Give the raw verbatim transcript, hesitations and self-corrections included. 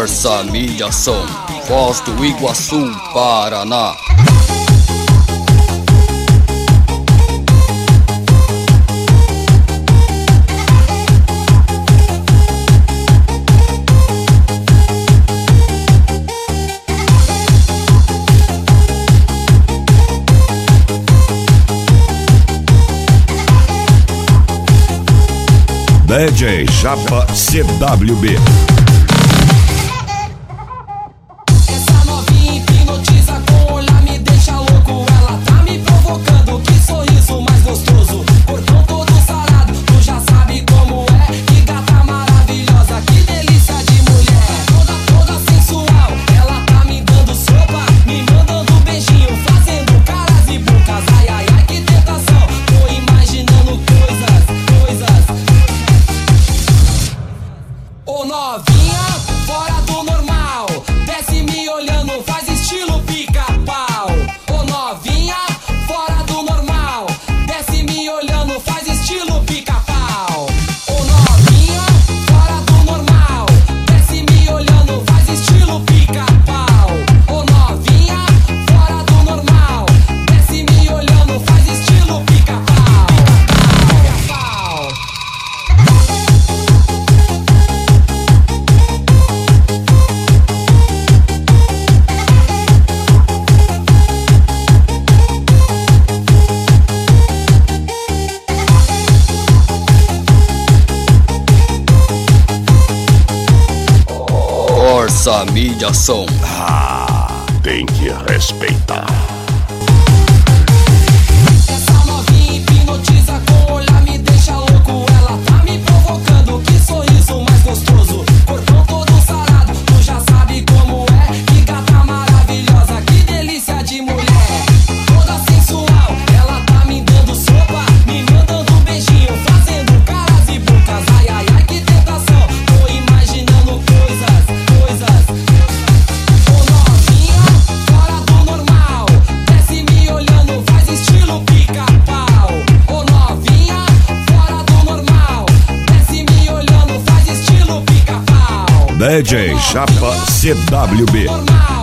Força Mídia Som, Foz do Iguaçu, Paraná. D J Chapa C W B. Essa novinha hipnotiza com o olhar, me deixa louco. Ela tá me provocando, que sorriso mais gostoso. Corpão todo sarado, tu já sabe como é. Que gata maravilhosa, que delícia de mulher. Toda, toda sensual, ela tá me dando sopa, me mandando beijinho, fazendo caras e bocas. Ai, ai, ai, que tentação. Tô imaginando coisas, coisas. Ô novinha, fora do normal, desce me olhando, faz estilo pica-pau. Ô novinha, fora do normal, desce me olhando, faz estilo pica-pau. Ô novinha, fora do normal, desce me olhando, faz estilo pica-pau. Ô novinha, fora do normal, desce me olhando, faz estilo pica-pau. Pica-pau. Força Mídia Som. Ah, tem que respeitar. Essa novinha hipnotiza com o olhar, me deixa louco. Ela tá me provocando, que sorriso mais gostoso. Corpão todo sarado, tu já sabe como é. Que gata maravilhosa, que delícia de mulher. Toda sensual, ela tá me dando sopa, me mandando beijinho, fazendo caras e bocas. Ai, ai, ai, que tentação. Tô imaginando coisas, coisas. Ô novinha, fora do normal, desce me olhando, faz estilo pica-pau. Ô novinha, fora do normal, desce me olhando, faz estilo pica-pau. D J Chapa C W B. Normal.